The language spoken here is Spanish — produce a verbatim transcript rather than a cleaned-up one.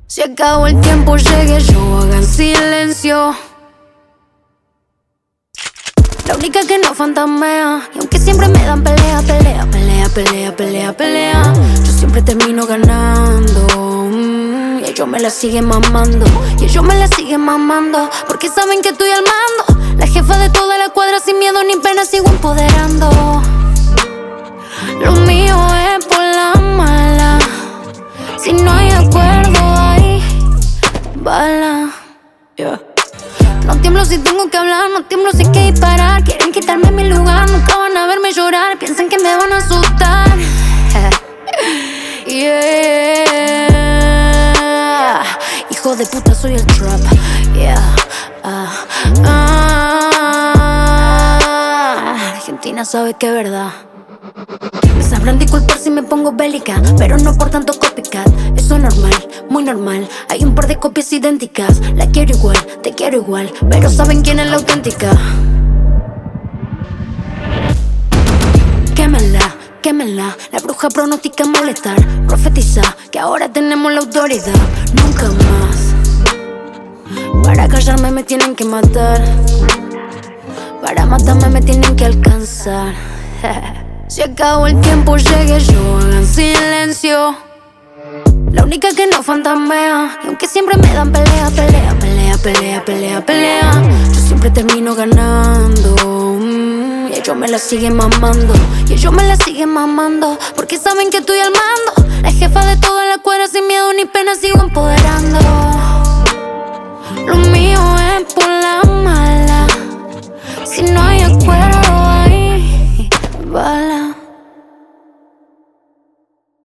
Se acabó el tiempo, llegué yo, hagan silencio. La única que no fantasmea. Y aunque siempre me dan pelea, pelea, pelea, pelea, pelea, pelea, yo siempre termino ganando. mm, Y ellos me la siguen mamando. Y ellos me la siguen mamando porque saben que estoy al mando. La jefa de toda la cuadra, sin miedo ni pena sigo empoderando. Lo mío es por la mala. Si no hay acuerdo hay bala. Yeah. No tiemblo si tengo que hablar, no tiemblo si hay que disparar. Quieren quitarme mi lugar, nunca van a verme llorar. Piensan que me van a asustar. Yeah. Hijo de puta, soy el trap. Yeah. Ah. Ah. Argentina sabe que es verdad. Me sabrán disculpar si me pongo bélica, pero no por tanto copycat. Eso es normal, muy normal. Hay un par de copias idénticas. La quiero igual, te quiero igual, pero saben quién es la auténtica. Quémenla, quémenla. La bruja pronostica malestar. Profetiza que ahora tenemos la autoridad. Nunca más. Para callarme me tienen que matar. Para matarme me tienen que alcanzar. Se acabó el tiempo, llegué yo, hagan silencio. La única que no fantasmea. Y aunque siempre me dan pelea, pelea, pelea, pelea, pelea, pelea, yo siempre termino ganando. mm, Y ellos me la siguen mamando. Y ellos me la siguen mamando porque saben que estoy al mar.